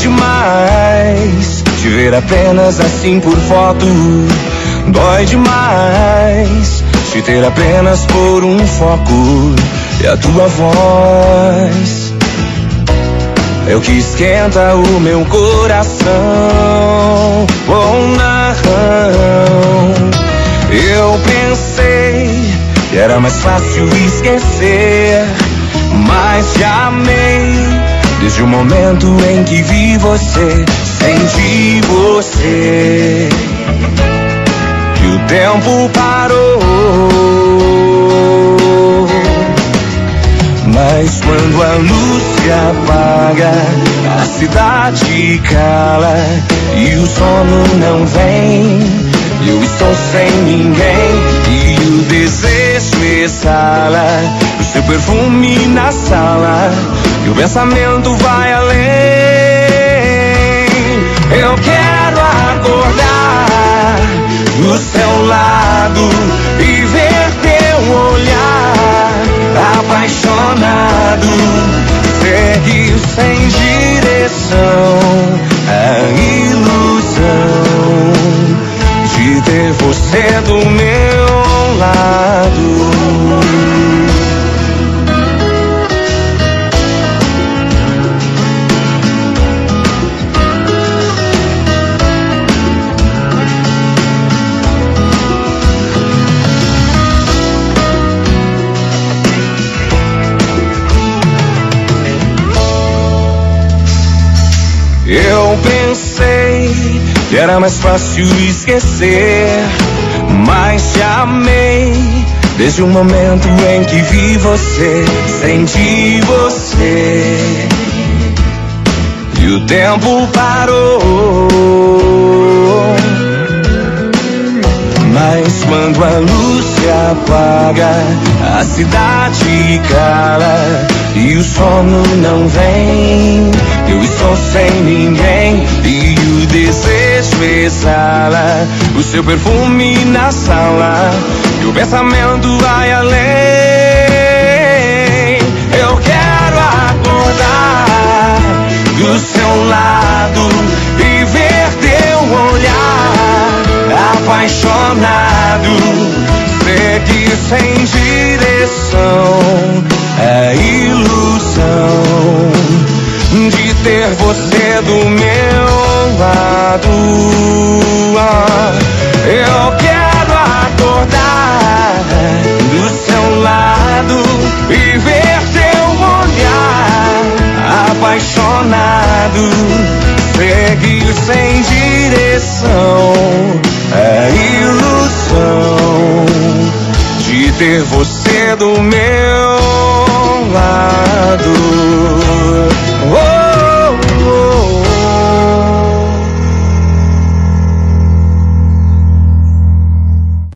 demais te ver apenas assim por foto. Dói demais te ter apenas por um foco. E a tua voz é o que esquenta o meu coração. Oh, não. Eu pensei que era mais fácil esquecer, mas te amei desde o momento em que vi você. Senti você e o tempo parou. Mas quando a luz se apaga, a cidade cala e o sono não vem. Eu estou sem ninguém e o desejo exala o seu perfume na sala e o pensamento vai além. Eu quero acordar do seu lado e ver teu olhar apaixonado, seguir sem direção a ilusão de ter você do meu lado. Eu pensei que era mais fácil esquecer, mas te amei desde o momento em que vi você. Senti você e o tempo parou. Mas quando a luz se apaga, a cidade cala e o sono não vem. Eu estou sem ninguém e o desejo exala o seu perfume na sala e o pensamento vai além. Eu quero acordar do seu lado e ver teu olhar apaixonado, seguir sem direção a ilusão de ter você do meu lado. Eu quero acordar do seu lado e ver teu olhar apaixonado, seguir sem direção a ilusão de ter você do meu lado.